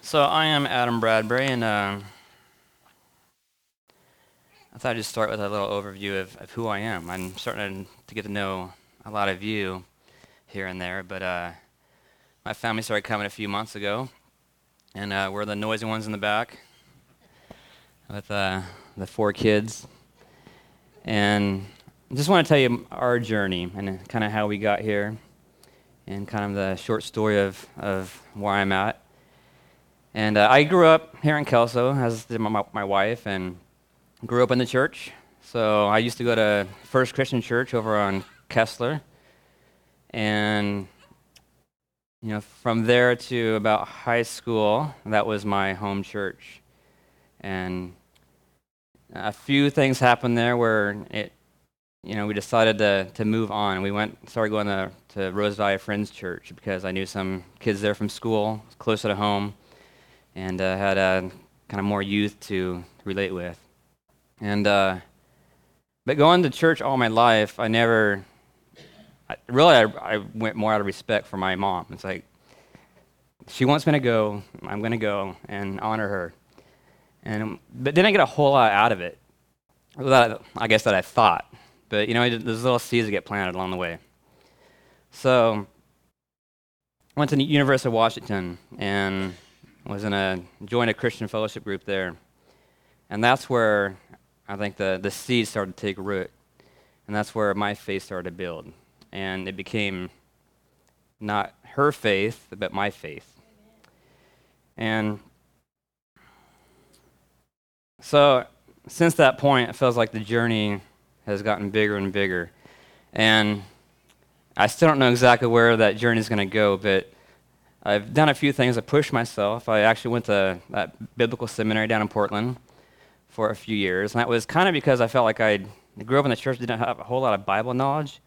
So I am Adam Bradbury, and I thought I'd just start with a little overview of who I am. I'm starting to get to know a lot of you here and there, but my family started coming a few months ago, and we're the noisy ones in the back with the four kids. And I just want to tell you our journey and kind of how we got here, and kind of the short story of where I'm at. And I grew up here in Kelso, as did my wife, and grew up in the church. So I used to go to First Christian Church over on Kessler, and from there to about high school, that was my home church. And a few things happened there where we decided to move on. We started going to Rose Valley Friends Church because I knew some kids there from school, closer to home, and had kind of more youth to relate with. And but going to church all my life, I went more out of respect for my mom. It's like, she wants me to go, I'm going to go and honor her. But didn't get a whole lot out of it. I guess that I thought. But there's little seeds that get planted along the way. So I went to the University of Washington and joined a Christian fellowship group there. And that's where I think the seeds started to take root. And that's where my faith started to build. And it became not her faith, but my faith. And so since that point, it feels like the journey has gotten bigger and bigger. And I still don't know exactly where that journey is going to go, but I've done a few things to push myself. I actually went to that biblical seminary down in Portland for a few years, and that was kind of because I felt like I grew up in the church, didn't have a whole lot of Bible knowledge.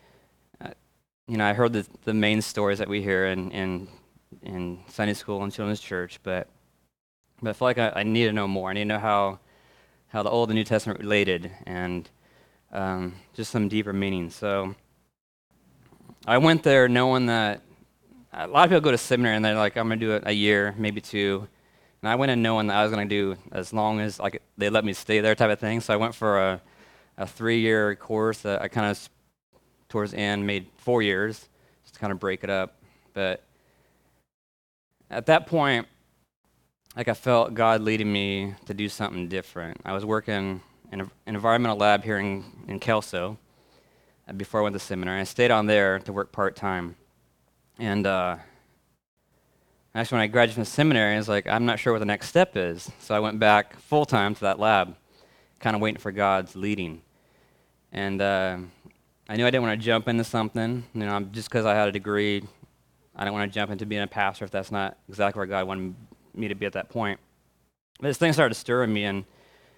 I heard the main stories that we hear in Sunday school and children's church, but I felt like I need to know more. I need to know how the Old and New Testament related, and just some deeper meaning. So I went there knowing that a lot of people go to seminary and they're like, I'm going to do it a year, maybe two. And I went in knowing that I was going to do as long as they let me stay there type of thing. So I went for a 3-year course that I kind of, towards the end, made 4 years, just to kind of break it up. But at that point, I felt God leading me to do something different. I was working in an environmental lab here in Kelso before I went to seminary. I stayed on there to work part-time. And actually, when I graduated from seminary, I was like, I'm not sure what the next step is. So I went back full-time to that lab, kind of waiting for God's leading. And I knew I didn't want to jump into something. Just because I had a degree, I didn't want to jump into being a pastor if that's not exactly where God wanted me to be at that point. But this thing started stirring me, and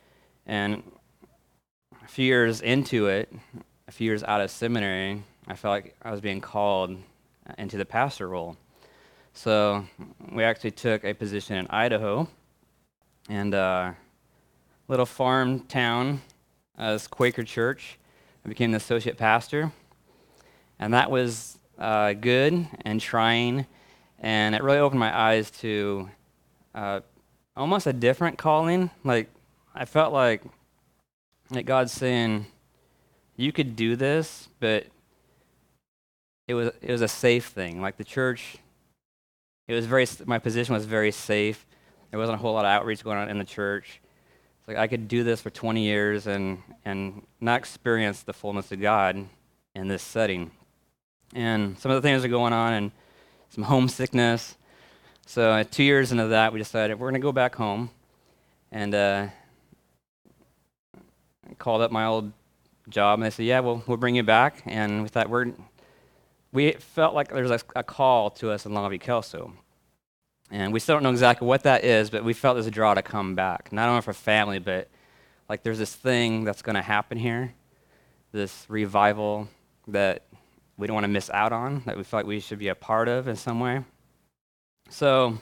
a few years into it, a few years out of seminary, I felt like I was being called into the pastor role. So we actually took a position in Idaho, and a little farm town, this Quaker church. I became the associate pastor, and that was good and trying, and it really opened my eyes to almost a different calling. Like, I felt like God's saying, you could do this, but it was a safe thing. Like the church, my position was very safe. There wasn't a whole lot of outreach going on in the church. It's like I could do this for 20 years and not experience the fullness of God in this setting. And some of the things are going on, and some homesickness. So 2 years into that, we decided we're going to go back home, and I called up my old job, and they said, yeah, we'll bring you back. And we thought we felt like there's a call to us in Longview Kelso. And we still don't know exactly what that is, but we felt there's a draw to come back. Not only for family, but like there's this thing that's going to happen here, this revival that we don't want to miss out on, that we feel like we should be a part of in some way. So,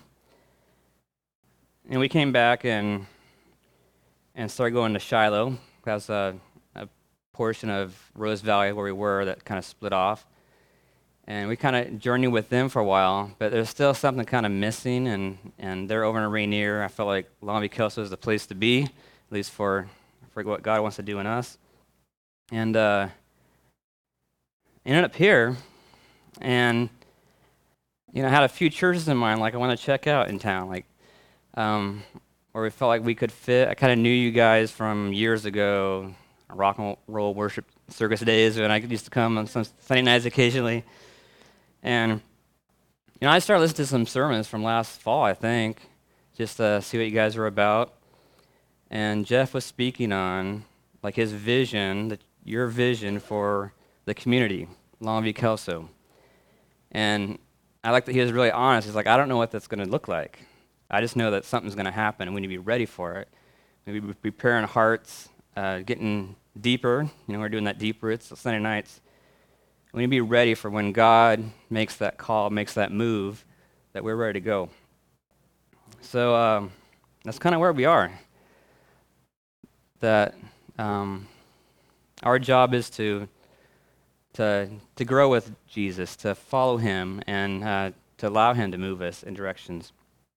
we came back and started going to Shiloh. That was a portion of Rose Valley where we were that kind of split off. And we kind of journeyed with them for a while, but there's still something kind of missing, and they're over in Rainier. I felt like Longview Kelso is the place to be, at least for what God wants to do in us. And ended up here, and I had a few churches in mind, like I want to check out in town, like where we felt like we could fit. I kind of knew you guys from years ago, rock and roll worship circus days, when I used to come on some Sunday nights occasionally. And I started listening to some sermons from last fall, I think, just to see what you guys were about. And Jeff was speaking on like his vision, your vision for the community, Longview Kelso. And I like that he was really honest. He's like, I don't know what that's going to look like. I just know that something's going to happen, and we need to be ready for it. We need to be preparing hearts, getting deeper. We're doing that deep roots Sunday nights. We need to be ready for when God makes that call, makes that move, that we're ready to go. So that's kind of where we are. That our job is to grow with Jesus, to follow him, and to allow him to move us in directions.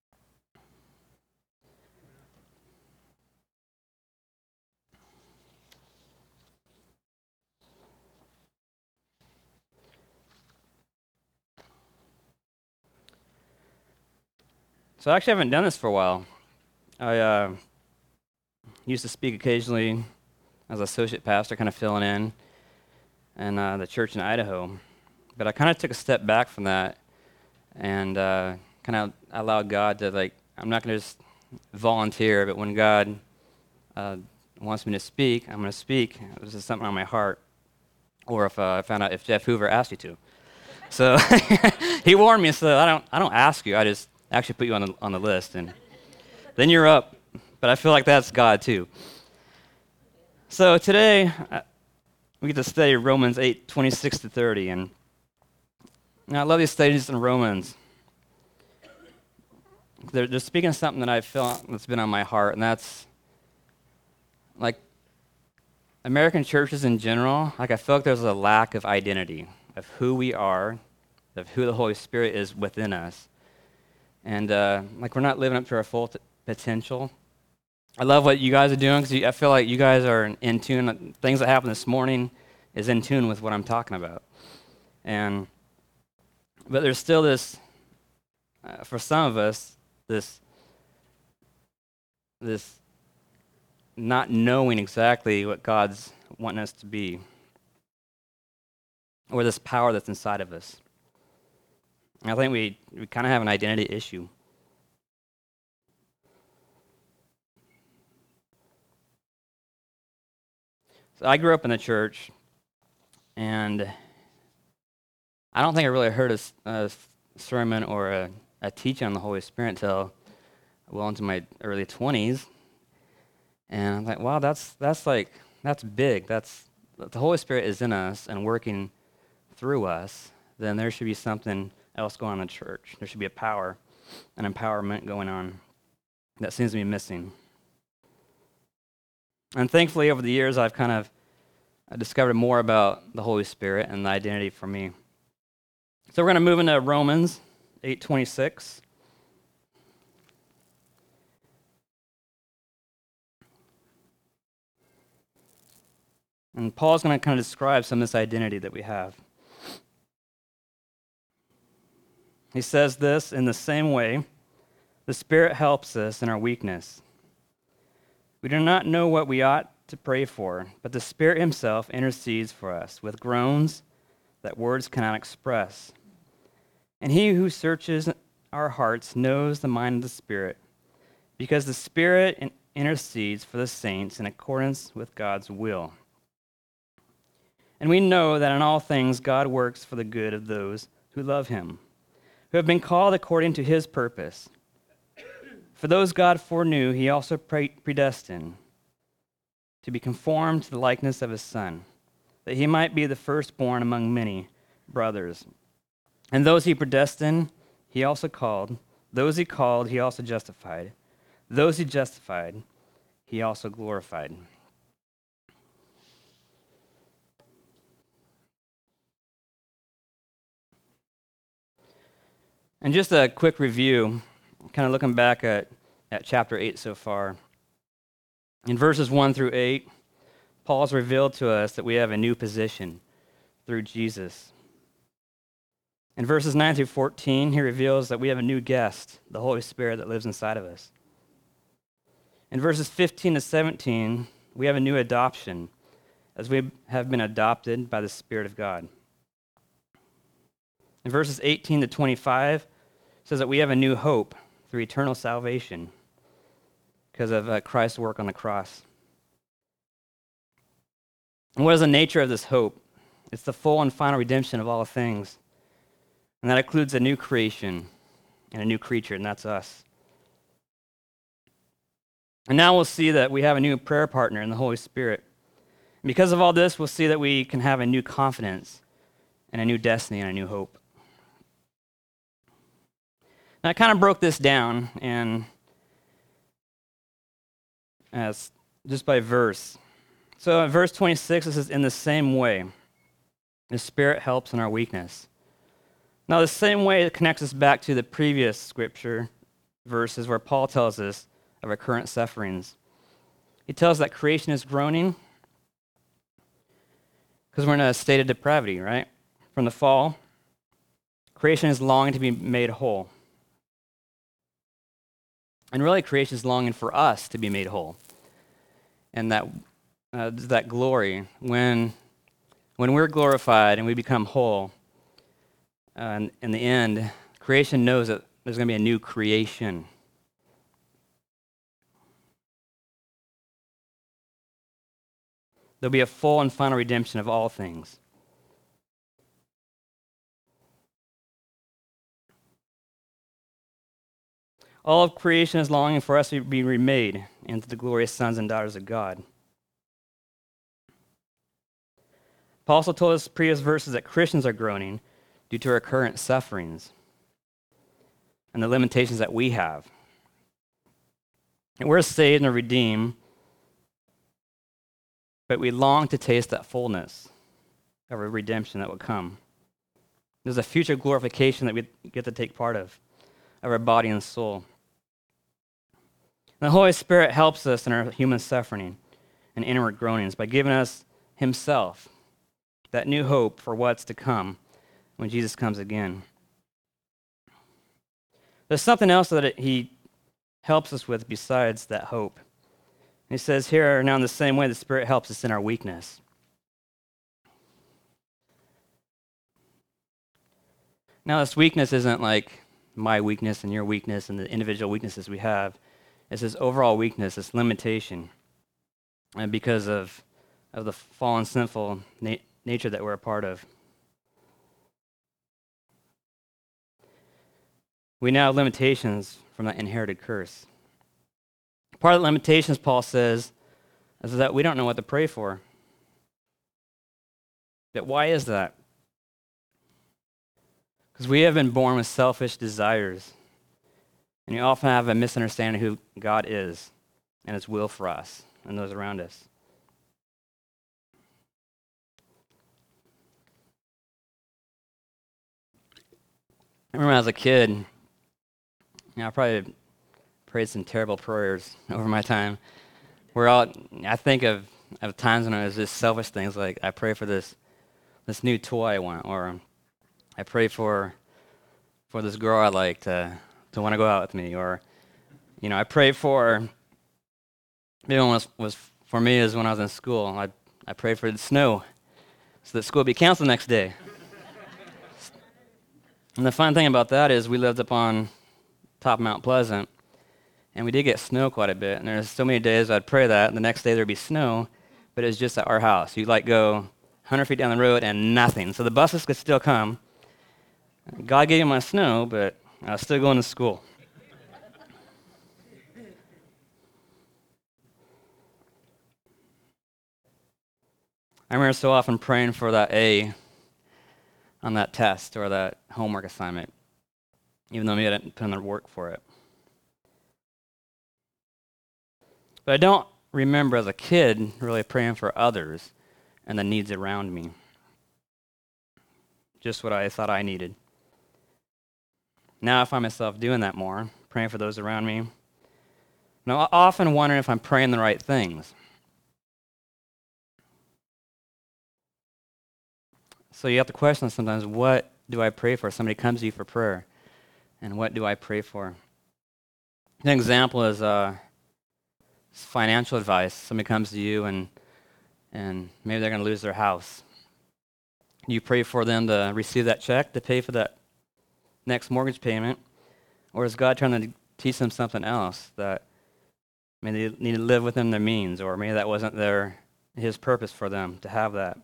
So I actually haven't done this for a while. I used to speak occasionally as associate pastor, kind of filling in the church in Idaho. But I kind of took a step back from that and kind of allowed God to, I'm not going to just volunteer, but when God wants me to speak, I'm going to speak. This is something on my heart. Or if I found out if Jeff Hoover asked you to. So he warned me, so I don't ask you, I just actually put you on the list, and then you're up. But I feel like that's God too. So today we get to study Romans 8:26-30, and I love these studies in Romans. They're speaking of something that I feel that's been on my heart, and that's like American churches in general. Like I feel like there's a lack of identity of who we are, of who the Holy Spirit is within us. And we're not living up to our full potential. I love what you guys are doing because I feel like you guys are in tune. Things that happened this morning is in tune with what I'm talking about. But there's still this, for some of us, this not knowing exactly what God's wanting us to be, or this power that's inside of us. I think we kind of have an identity issue. So I grew up in the church, and I don't think I really heard a sermon or a teaching on the Holy Spirit until well into my early 20s. And I'm like, wow, that's big. That's the Holy Spirit is in us and working through us. Then there should be something else going on in the church. There should be a power, an empowerment going on that seems to be missing. And thankfully, over the years, I've kind of discovered more about the Holy Spirit and the identity for me. So we're going to move into Romans 8:26. And Paul's going to kind of describe some of this identity that we have. He says this, in the same way, the Spirit helps us in our weakness. We do not know what we ought to pray for, but the Spirit himself intercedes for us with groans that words cannot express. And he who searches our hearts knows the mind of the Spirit, because the Spirit intercedes for the saints in accordance with God's will. And we know that in all things God works for the good of those who love him, who have been called according to his purpose. For those God foreknew, he also predestined to be conformed to the likeness of his Son, that he might be the firstborn among many brothers. And those he predestined, he also called. Those he called, he also justified. Those he justified, he also glorified. And just a quick review, kind of looking back at chapter 8 so far. In verses 1 through 8, Paul's revealed to us that we have a new position through Jesus. In verses 9 through 14, he reveals that we have a new guest, the Holy Spirit that lives inside of us. In verses 15 to 17, we have a new adoption, as we have been adopted by the Spirit of God. In verses 18 to 25, it says that we have a new hope through eternal salvation because of Christ's work on the cross. And what is the nature of this hope? It's the full and final redemption of all things. And that includes a new creation and a new creature, and that's us. And now we'll see that we have a new prayer partner in the Holy Spirit. And because of all this, we'll see that we can have a new confidence and a new destiny and a new hope. Now, I kind of broke this down and as just by verse. So in verse 26, it says, "In the same way, the Spirit helps in our weakness." Now, the same way it connects us back to the previous scripture verses where Paul tells us of our current sufferings. He tells that creation is groaning because we're in a state of depravity, right? From the fall, creation is longing to be made whole. And really, creation is longing for us to be made whole. And that glory, when we're glorified and we become whole, in the end, creation knows that there's going to be a new creation. There'll be a full and final redemption of all things. All of creation is longing for us to be remade into the glorious sons and daughters of God. Paul also told us in previous verses that Christians are groaning due to our current sufferings and the limitations that we have. And we're saved and redeemed, but we long to taste that fullness of a redemption that will come. There's a future glorification that we get to take part of our body and soul. And the Holy Spirit helps us in our human suffering and inward groanings by giving us himself, that new hope for what's to come when Jesus comes again. There's something else that he helps us with besides that hope. He says here, now in the same way, the Spirit helps us in our weakness. Now, this weakness isn't like my weakness and your weakness and the individual weaknesses we have. It's this overall weakness, this limitation, and because of the fallen, sinful nature that we're a part of. We now have limitations from that inherited curse. Part of the limitations, Paul says, is that we don't know what to pray for. But why is that? Because we have been born with selfish desires. And you often have a misunderstanding of who God is and his will for us and those around us. I remember as a kid, I probably prayed some terrible prayers over my time. I think of times when it was just selfish things like I pray for this new toy I want, or I pray for this girl I like to want to go out with me, or I pray for. Maybe one was for me is when I was in school. I prayed for the snow so that school would be canceled the next day. And the fun thing about that is we lived up on top of Mount Pleasant, and we did get snow quite a bit. And there's so many days I'd pray that, and the next day there'd be snow, but it was just at our house. You'd go 100 feet down the road and nothing. So the buses could still come. God gave me my snow, but I was still going to school. I remember so often praying for that A on that test or that homework assignment, even though maybe I didn't put in the work for it. But I don't remember as a kid really praying for others and the needs around me. Just what I thought I needed. Now I find myself doing that more, praying for those around me. Now, I often wonder if I'm praying the right things. So you have to question sometimes, what do I pray for? Somebody comes to you for prayer, and what do I pray for? An example is financial advice. Somebody comes to you, and maybe they're going to lose their house. You pray for them to receive that check to pay for that next mortgage payment, or is God trying to teach them something else that maybe they need to live within their means, or maybe that wasn't His purpose for them to have that?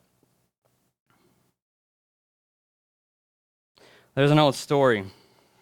There's an old story. It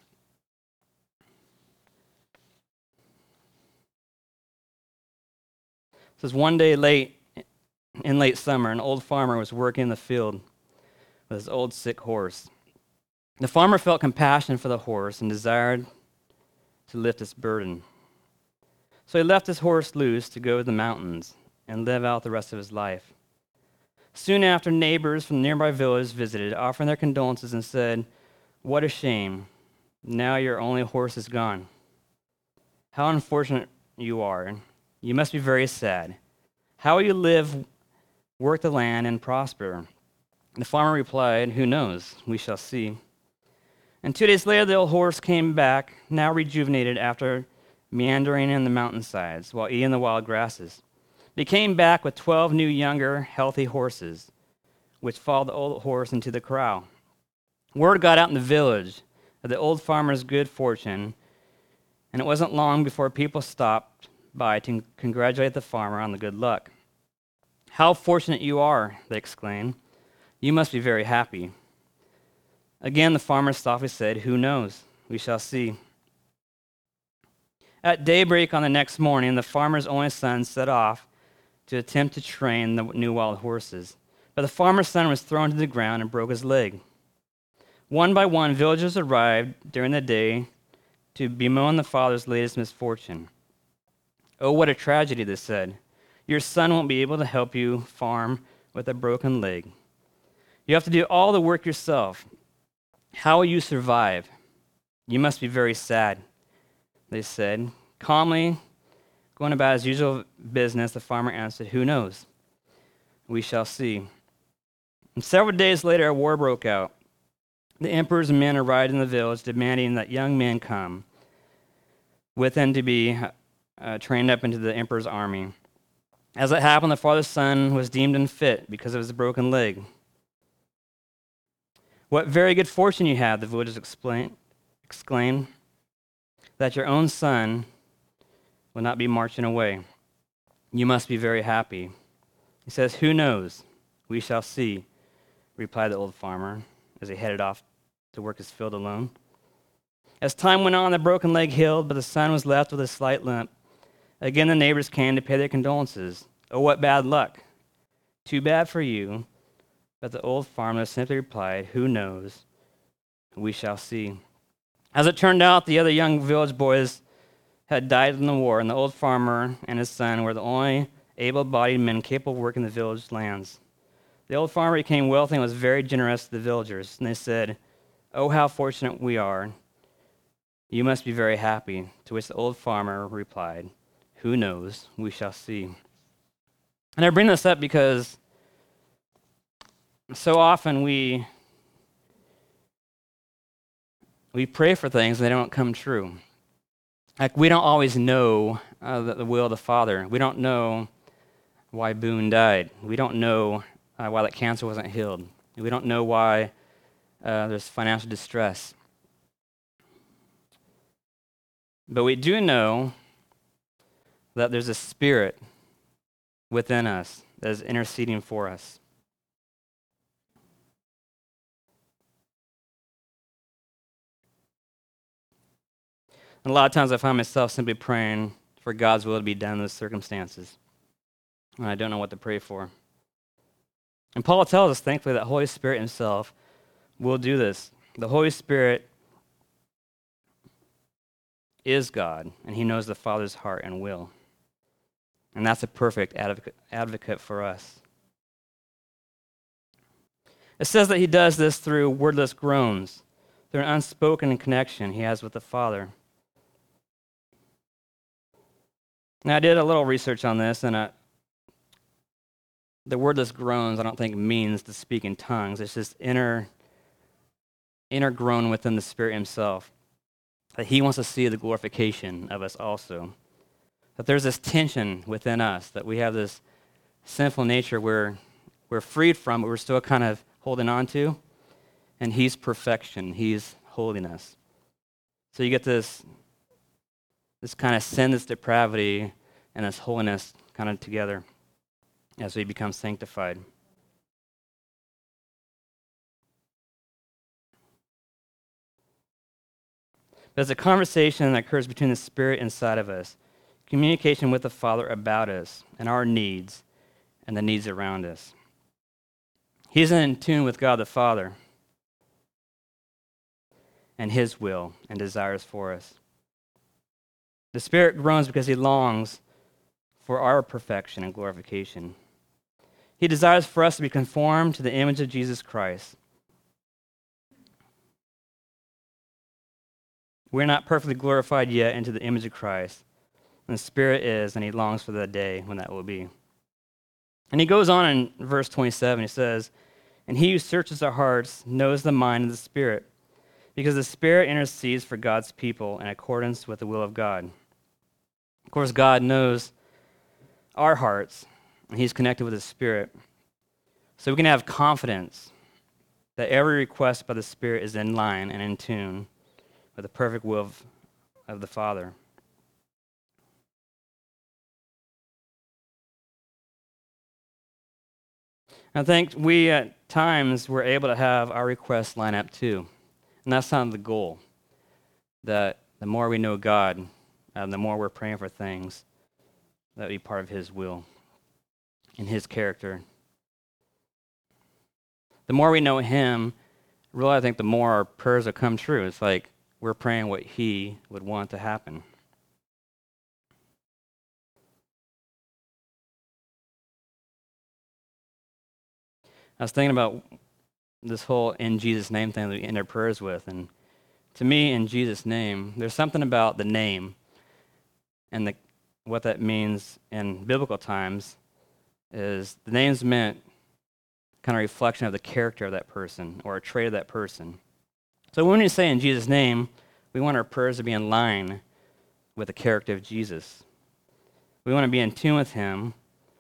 says one day in late summer, an old farmer was working in the field with his old sick horse. The farmer felt compassion for the horse and desired to lift its burden. So he left his horse loose to go to the mountains and live out the rest of his life. Soon after, neighbors from the nearby village visited, offering their condolences, and said, "What a shame. Now your only horse is gone. How unfortunate you are. You must be very sad. How will you live, work the land, and prosper?" The farmer replied, "Who knows? We shall see." And 2 days later, the old horse came back, now rejuvenated after meandering in the mountainsides while eating the wild grasses. He came back with 12 new, younger, healthy horses, which followed the old horse into the corral. Word got out in the village of the old farmer's good fortune, and it wasn't long before people stopped by to congratulate the farmer on the good luck. "How fortunate you are," they exclaimed. "You must be very happy." Again, the farmer softly said, "Who knows? We shall see." At daybreak on the next morning, the farmer's only son set off to attempt to train the new wild horses. But the farmer's son was thrown to the ground and broke his leg. One by one, villagers arrived during the day to bemoan the father's latest misfortune. "Oh, what a tragedy," they said. "Your son won't be able to help you farm with a broken leg. You have to do all the work yourself. How will you survive? You must be very sad," they said. Calmly, going about his usual business, the farmer answered, "Who knows? We shall see." And several days later, a war broke out. The emperor's men arrived in the village, demanding that young men come with them to be trained up into the emperor's army. As it happened, the father's son was deemed unfit because of his broken leg. "What very good fortune you have," the villagers exclaimed, "that your own son will not be marching away. You must be very happy." He says, "Who knows? We shall see," replied the old farmer as he headed off to work his field alone. As time went on, the broken leg healed, but the son was left with a slight limp. Again, the neighbors came to pay their condolences. "Oh, what bad luck. Too bad for you." But the old farmer simply replied, "Who knows? We shall see." As it turned out, the other young village boys had died in the war, and the old farmer and his son were the only able-bodied men capable of working the village lands. The old farmer became wealthy and was very generous to the villagers, and they said, "Oh, how fortunate we are. You must be very happy." To which the old farmer replied, "Who knows? We shall see." And I bring this up because so often we pray for things and they don't come true. Like, we don't always know the will of the Father. We don't know why Boone died. We don't know why that cancer wasn't healed. We don't know why there's financial distress. But we do know that there's a spirit within us that is interceding for us. And a lot of times I find myself simply praying for God's will to be done in those circumstances, and I don't know what to pray for. And Paul tells us, thankfully, that Holy Spirit himself will do this. The Holy Spirit is God, and he knows the Father's heart and will. And that's a perfect advocate for us. It says that he does this through wordless groans, through an unspoken connection he has with the Father. Now, I did a little research on this, and the wordless groans I don't think means to speak in tongues. It's just inner groan within the Spirit himself, that he wants to see the glorification of us also. That there's this tension within us, that we have this sinful nature where we're freed from, but we're still kind of holding on to, and he's perfection, he's holiness. So you get this kind of sin, this depravity, and this holiness kind of together as we become sanctified. There's a conversation that occurs between the Spirit inside of us, communication with the Father about us and our needs and the needs around us. He's in tune with God the Father and his will and desires for us. The Spirit groans because he longs for our perfection and glorification. He desires for us to be conformed to the image of Jesus Christ. We're not perfectly glorified yet into the image of Christ. And the Spirit is, and he longs for the day when that will be. And he goes on in verse 27, he says, "And he who searches our hearts knows the mind of the Spirit, because the Spirit intercedes for God's people in accordance with the will of God." Of course, God knows our hearts, and he's connected with his Spirit. So we can have confidence that every request by the Spirit is in line and in tune with the perfect will of the Father. I think we at times we're able to have our requests line up too. And that's not the goal. That the more we know God, the more we're praying for things that be part of his will and his character. The more we know him, really I think the more our prayers will come true. It's like we're praying what he would want to happen. I was thinking about this whole in Jesus' name thing that we end our prayers with. And to me, in Jesus' name, there's something about the name and what that means in biblical times is the name's meant kind of reflection of the character of that person or a trait of that person. So when we say in Jesus' name, we want our prayers to be in line with the character of Jesus. We want to be in tune with him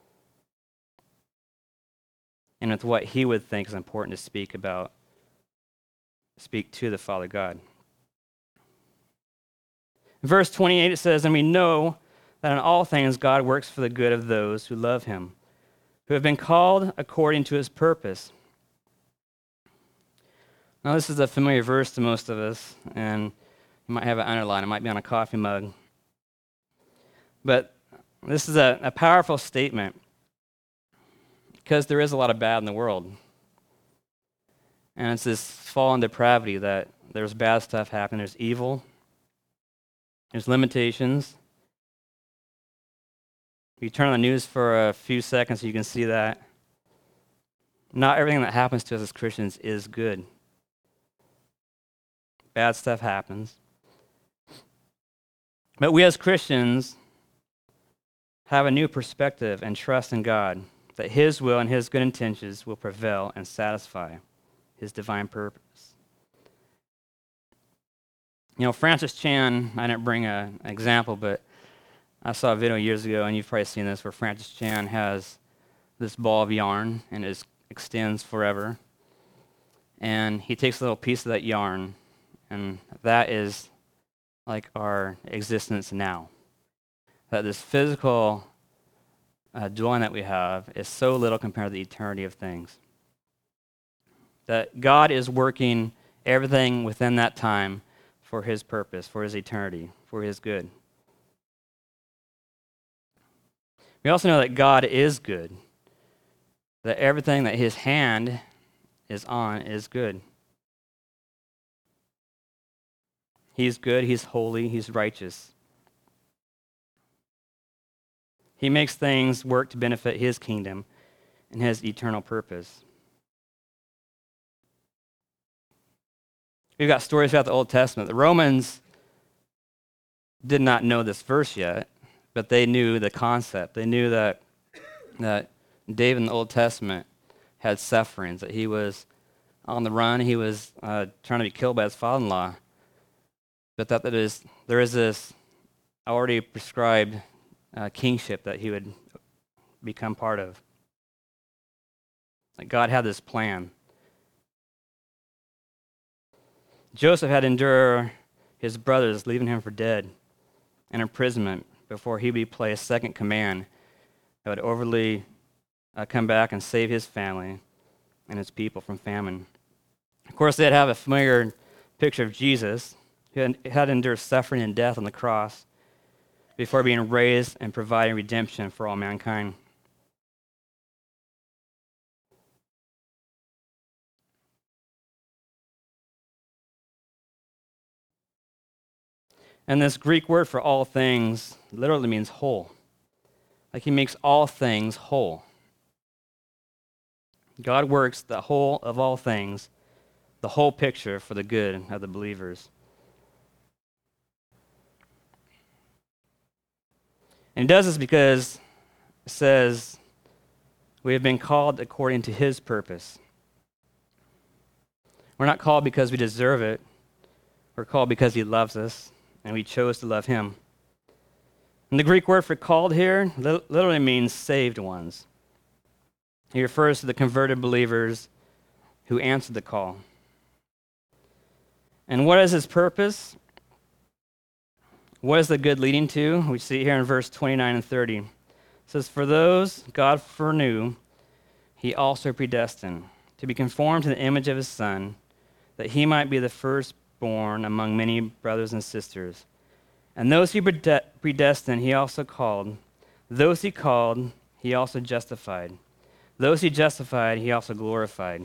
and with what he would think is important to speak to the Father God. In verse 28 it says, "And we know that in all things God works for the good of those who love him, who have been called according to his purpose." Now this is a familiar verse to most of us, and you might have it underlined. It might be on a coffee mug. But this is a powerful statement because there is a lot of bad in the world. And it's this fallen depravity that there's bad stuff happening. There's evil. There's limitations. If you turn on the news for a few seconds, you can see that. Not everything that happens to us as Christians is good. Bad stuff happens. But we as Christians have a new perspective and trust in God, that his will and his good intentions will prevail and satisfy his divine purpose. You know, Francis Chan, I didn't bring an example, but I saw a video years ago, and you've probably seen this, where Francis Chan has this ball of yarn, and it extends forever. And he takes a little piece of that yarn, and that is like our existence now. That this physical dwelling that we have is so little compared to the eternity of things. That God is working everything within that time for his purpose, for his eternity, for his good. We also know that God is good, that everything that his hand is on is good. He's good, he's holy, he's righteous. He makes things work to benefit his kingdom and his eternal purpose. we've got stories throughout the Old Testament. The Romans did not know this verse yet, but they knew the concept. They knew that David in the Old Testament had sufferings, that he was on the run, he was trying to be killed by his father-in-law, but that there is this already prescribed kingship that he would become part of. Like God had this plan. Joseph had to endure his brothers leaving him for dead and imprisonment before he would be placed second command that would overly come back and save his family and his people from famine. Of course, they'd have a familiar picture of Jesus, who had to endure suffering and death on the cross before being raised and providing redemption for all mankind. And this Greek word for all things literally means whole. Like he makes all things whole. God works the whole of all things, the whole picture for the good of the believers. And he does this because it says we have been called according to his purpose. We're not called because we deserve it. We're called because he loves us, and we chose to love him. And the Greek word for called here literally means saved ones. He refers to the converted believers who answered the call. And what is his purpose? What is the good leading to? We see here in verse 29 and 30. It says, "For those God foreknew, he also predestined to be conformed to the image of his Son, that he might be the firstborn among many brothers and sisters. And those he predestined, he also called. Those he called, he also justified. Those he justified, he also glorified."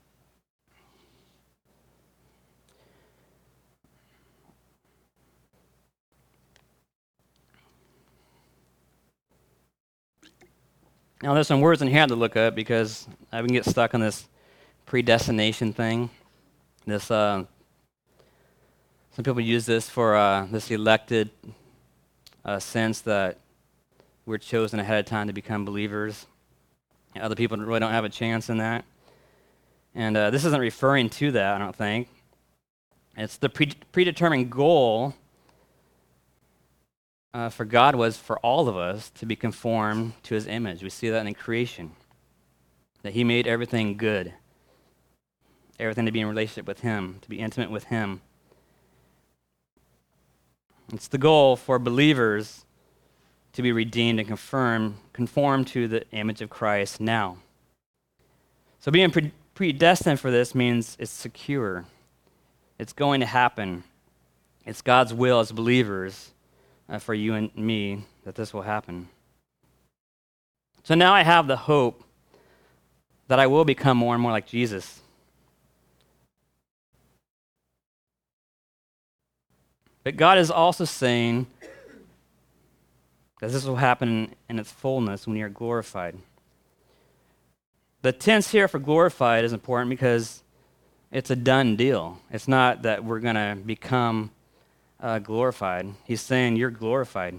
Now, there's some words in here I had to look up because I can get stuck on this predestination thing. This some people use this for this elected sense that we're chosen ahead of time to become believers. Other people really don't have a chance in that. And this isn't referring to that, I don't think. It's the predetermined goal for God was for all of us to be conformed to his image. We see that in creation, that he made everything good, everything to be in relationship with him, to be intimate with him. It's the goal for believers to be redeemed and conformed to the image of Christ now. So being predestined for this means it's secure. It's going to happen. It's God's will as believers for you and me that this will happen. So now I have the hope that I will become more and more like Jesus. But God is also saying that this will happen in its fullness when you are glorified. The tense here for glorified is important because it's a done deal. It's not that we're going to become glorified. He's saying you're glorified.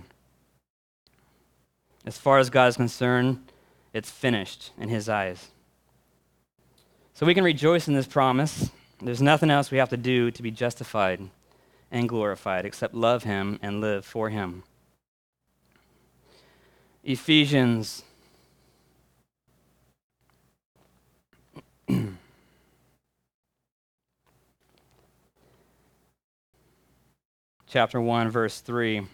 As far as God is concerned, it's finished in his eyes. So we can rejoice in this promise. There's nothing else we have to do to be justified and glorified except love him and live for him. Ephesians chapter 1, verse 3.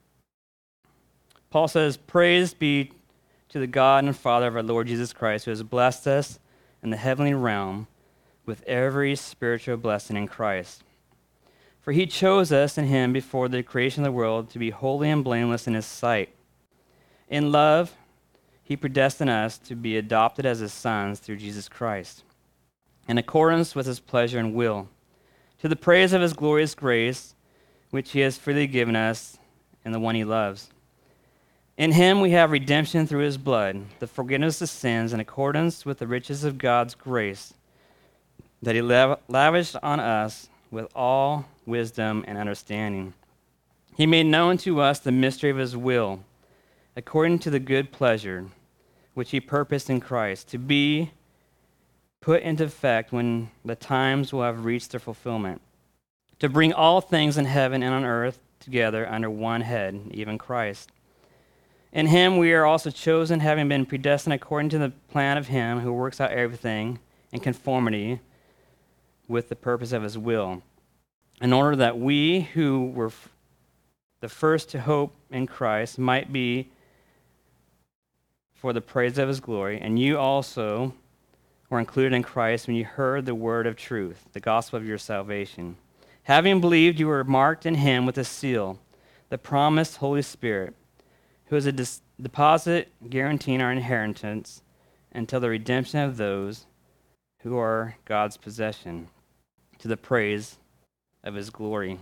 Paul says, "Praise be to the God and Father of our Lord Jesus Christ, who has blessed us in the heavenly realm with every spiritual blessing in Christ. For he chose us in him before the creation of the world to be holy and blameless in his sight. In love, he predestined us to be adopted as his sons through Jesus Christ, in accordance with his pleasure and will, to the praise of his glorious grace, which he has freely given us in the one he loves. In him we have redemption through his blood, the forgiveness of sins in accordance with the riches of God's grace that he lavished on us with all wisdom and understanding. He made known to us the mystery of his will, according to the good pleasure which he purposed in Christ, to be put into effect when the times will have reached their fulfillment, to bring all things in heaven and on earth together under one head, even Christ. In him we are also chosen, having been predestined according to the plan of him who works out everything in conformity with the purpose of his will, in order that we who were the first to hope in Christ might be for the praise of his glory. And you also were included in Christ when you heard the word of truth, the gospel of your salvation. Having believed, you were marked in him with a seal, the promised Holy Spirit, who is a deposit guaranteeing our inheritance until the redemption of those who are God's possession, to the praise of his glory.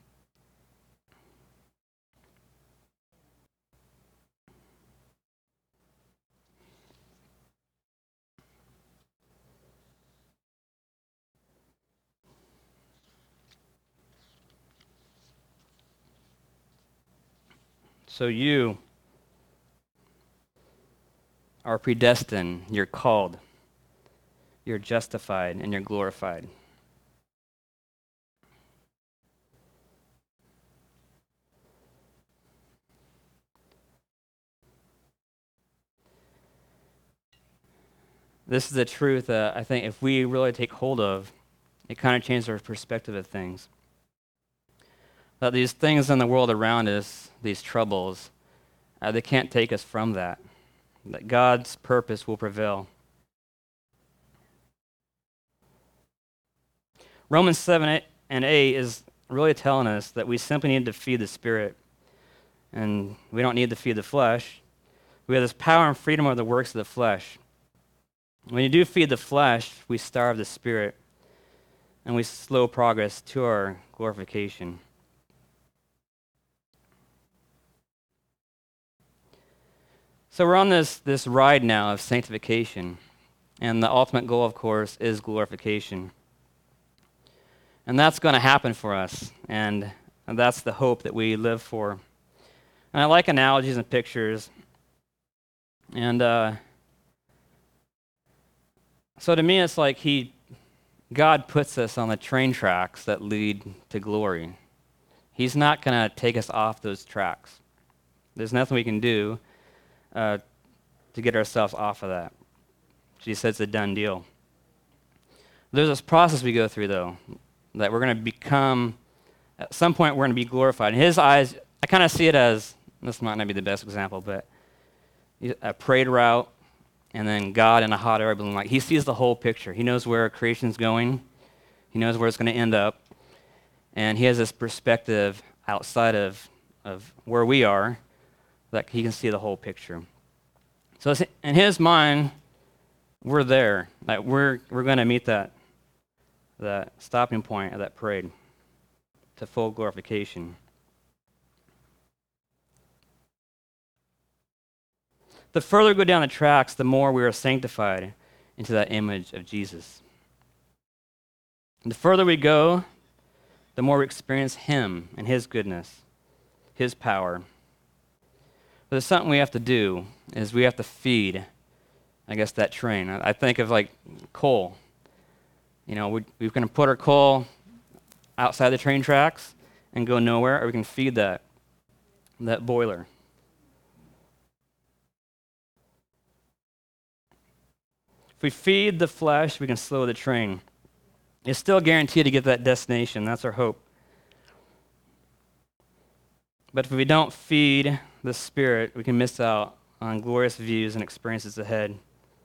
So you are predestined, you're called, you're justified, and you're glorified. This is a truth that I think if we really take hold of, it kind of changes our perspective of things. That these things in the world around us, these troubles, they can't take us from that. That God's purpose will prevail. Romans 7 and 8 is really telling us that we simply need to feed the Spirit. And we don't need to feed the flesh. We have this power and freedom over the works of the flesh. When you do feed the flesh, we starve the Spirit. And we slow progress to our glorification. So we're on this ride now of sanctification. And the ultimate goal, of course, is glorification. And that's going to happen for us. And that's the hope that we live for. And I like analogies and pictures. And so to me, it's like God puts us on the train tracks that lead to glory. He's not going to take us off those tracks. There's nothing we can do to get ourselves off of that. She says it's a done deal. There's this process we go through, though, that we're going to become, at some point, we're going to be glorified. In his eyes, I kind of see it as, this might not be the best example, but a parade route, and then God in a hot air balloon. Like, he sees the whole picture. He knows where creation's going. He knows where it's going to end up. And he has this perspective outside of where we are, that he can see the whole picture. So in his mind, we're there. Like we're going to meet that stopping point of that parade to full glorification. The further we go down the tracks, the more we are sanctified into that image of Jesus. And the further we go, the more we experience him and his goodness, his power. But there's something we have to do, is we have to feed, I guess, that train. I think of like coal. You know, we're going to put our coal outside the train tracks and go nowhere, or we can feed that boiler. If we feed the flesh, we can slow the train. It's still guaranteed to get to that destination. That's our hope. But if we don't feed the Spirit, we can miss out on glorious views and experiences ahead.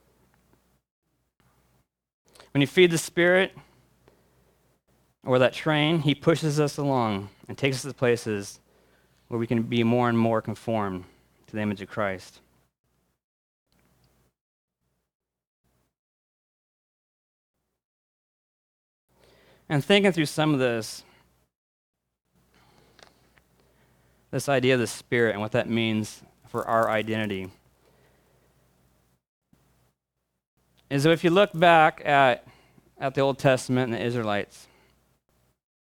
When you feed the Spirit, or that train, he pushes us along and takes us to places where we can be more and more conformed to the image of Christ. And thinking through some of this idea of the Spirit and what that means for our identity, is that if you look back at the Old Testament and the Israelites,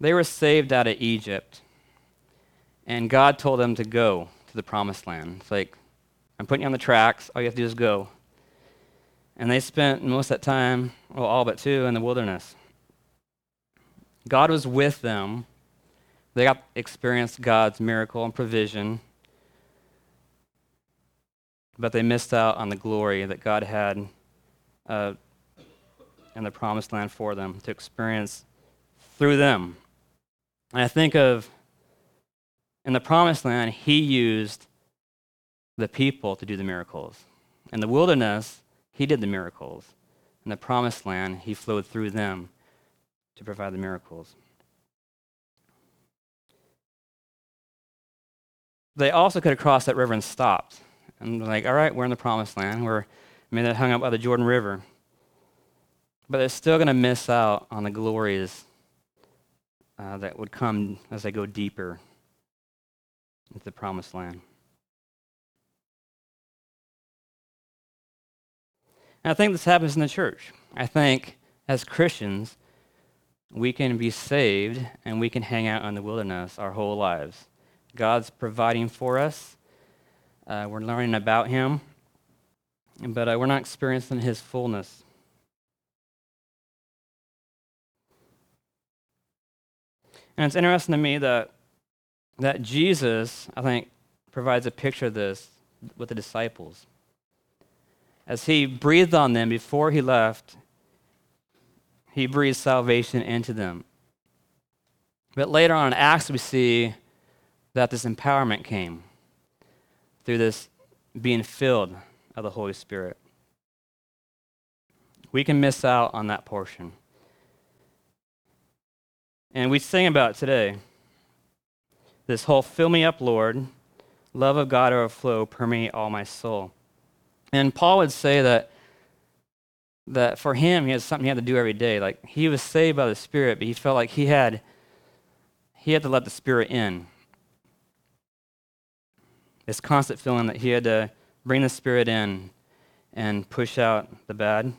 They were saved out of Egypt, and God told them to go to the promised land. It's like, I'm putting you on the tracks, all you have to do is go. And they spent most of that time, well, all but 2, in the wilderness. God was with them. They got experienced God's miracle and provision, but they missed out on the glory that God had in the promised land for them to experience through them. And I think of, in the promised land, he used the people to do the miracles. In the wilderness, he did the miracles. In the promised land, he flowed through them to provide the miracles. They also could have crossed that river and stopped. And like, all right, we're in the promised land. They're hung up by the Jordan River. But they're still going to miss out on the glories that would come as they go deeper into the promised land. And I think this happens in the church. I think as Christians, we can be saved and we can hang out in the wilderness our whole lives. God's providing for us. We're learning about him, but we're not experiencing his fullness. And it's interesting to me that Jesus, I think, provides a picture of this with the disciples. As he breathed on them before he left, he breathed salvation into them. But later on in Acts, we see that this empowerment came through this being filled of the Holy Spirit. We can miss out on that portion. And we sing about it today. This whole fill me up, Lord, love of God overflow, permeate all my soul. And Paul would say that for him, he had something he had to do every day. Like, he was saved by the Spirit, but he felt like he had to let the Spirit in. This constant feeling that he had to bring the Spirit in and push out the bad.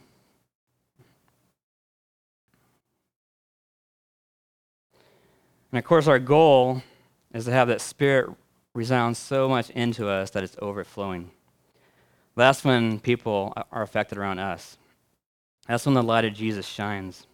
And of course, our goal is to have that Spirit resound so much into us that it's overflowing. That's when people are affected around us. That's when the light of Jesus shines.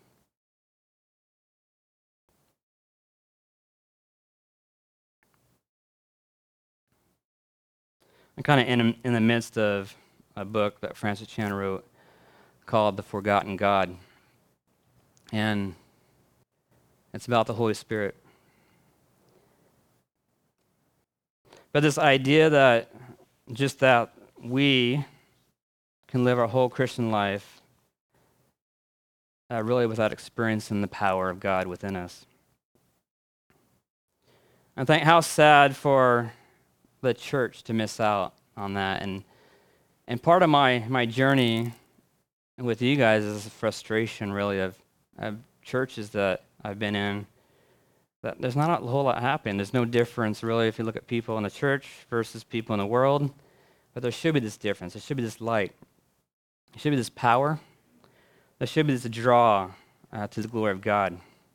I'm kind of in the midst of a book that Francis Chan wrote called The Forgotten God. And it's about the Holy Spirit. But this idea that we can live our whole Christian life really without experiencing the power of God within us. I think how sad for the church to miss out on that. And part of my journey with you guys is a frustration, really, of churches that I've been in, that there's not a whole lot happening. There's no difference, really, if you look at people in the church versus people in the world. But there should be this difference. There should be this light. There should be this power. There should be this draw to the glory of God.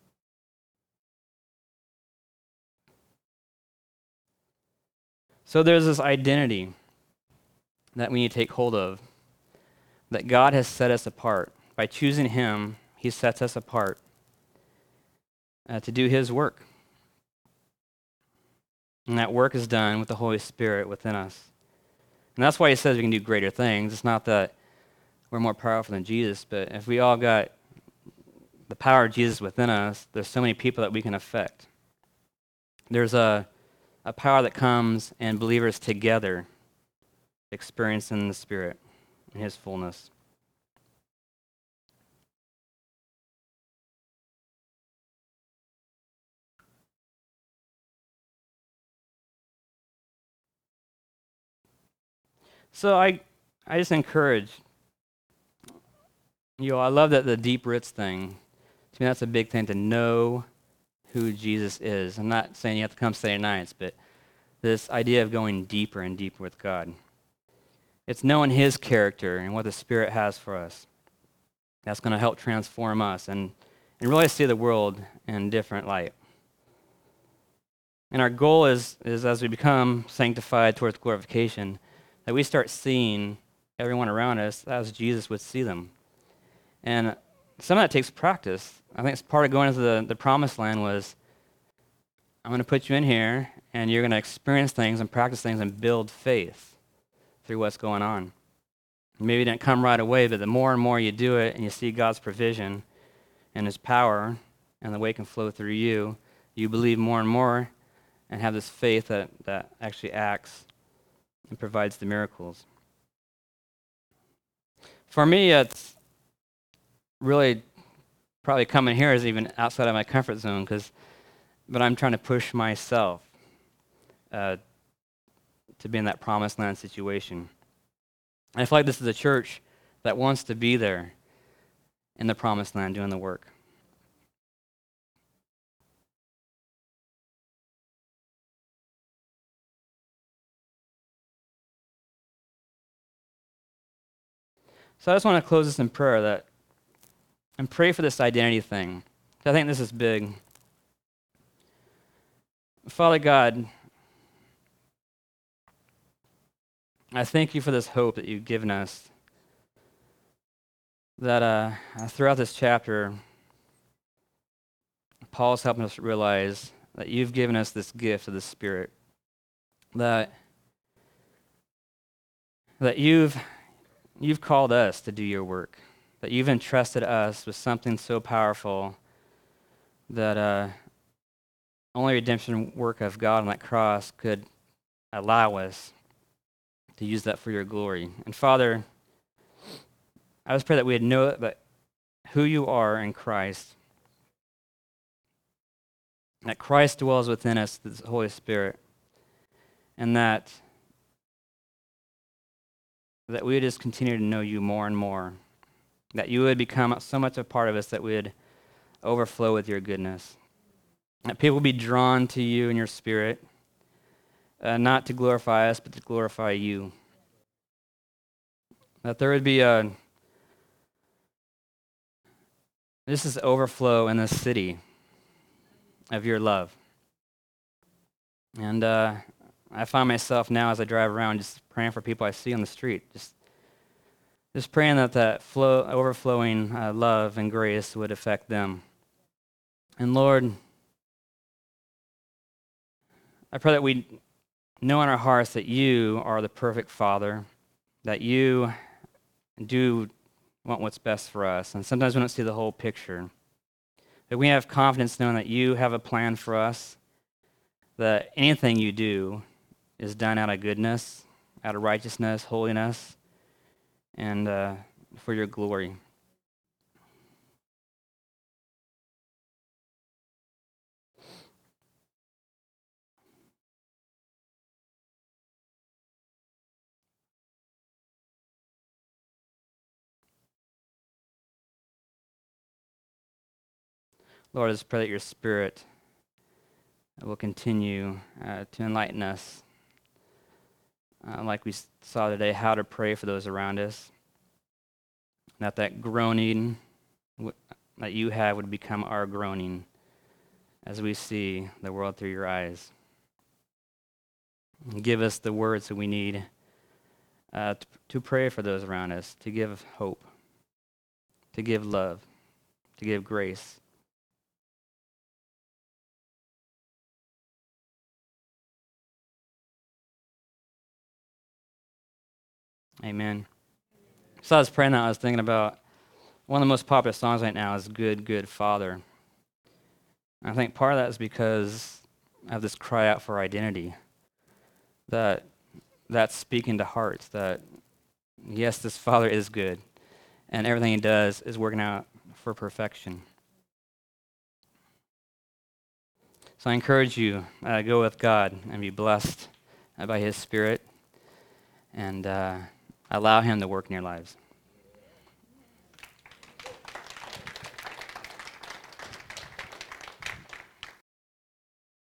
So there's this identity that we need to take hold of, that God has set us apart. By choosing him, he sets us apart to do his work. And that work is done with the Holy Spirit within us. And that's why he says we can do greater things. It's not that we're more powerful than Jesus, but if we all got the power of Jesus within us, there's so many people that we can affect. There's a power that comes in believers together, experiencing the Spirit in his fullness. So I just encourage you. I love that the deep roots thing. To me, that's a big thing, to know who Jesus is. I'm not saying you have to come Saturday nights, but this idea of going deeper and deeper with God. It's knowing his character and what the Spirit has for us. That's going to help transform us and really see the world in a different light. And our goal is as we become sanctified towards glorification, that we start seeing everyone around us as Jesus would see them. And some of that takes practice. I think it's part of going into the promised land was, I'm going to put you in here, and you're going to experience things and practice things and build faith through what's going on. Maybe it didn't come right away, but the more and more you do it and you see God's provision and his power and the way it can flow through you, you believe more and more and have this faith that actually acts and provides the miracles. For me, it's really probably coming here is even outside of my comfort zone, but I'm trying to push myself to be in that promised land situation. And I feel like this is a church that wants to be there in the promised land doing the work. So I just want to close this in prayer and pray for this identity thing. I think this is big. Father God, I thank you for this hope that you've given us. That throughout this chapter, Paul's helping us realize that you've given us this gift of the Spirit. That you've called us to do your work. That you've entrusted us with something so powerful that only redemption work of God on that cross could allow us to use that for your glory. And Father, I just pray that we would know that who you are in Christ, that Christ dwells within us, the Holy Spirit, and that we would just continue to know you more and more, that you would become so much a part of us that we would overflow with your goodness, that people would be drawn to you and your Spirit, not to glorify us, but to glorify you. That there would be this is overflow in this city of your love. And I find myself now as I drive around just praying for people I see on the street, just praying that overflowing love and grace would affect them. And Lord, I pray that we know in our hearts that you are the perfect Father, that you do want what's best for us. And sometimes we don't see the whole picture. But we have confidence knowing that you have a plan for us, that anything you do is done out of goodness, out of righteousness, holiness, and for your glory. Lord, I just pray that your Spirit will continue to enlighten us, like we saw today, how to pray for those around us. That groaning that you have would become our groaning as we see the world through your eyes. And give us the words that we need to pray for those around us, to give hope, to give love, to give grace. Amen. So I was praying that, I was thinking about one of the most popular songs right now is Good, Good Father. And I think part of that is because I have this cry out for identity. That's speaking to hearts, that yes, this Father is good, and everything he does is working out for perfection. So I encourage you, go with God and be blessed by his Spirit, and allow him to work in your lives.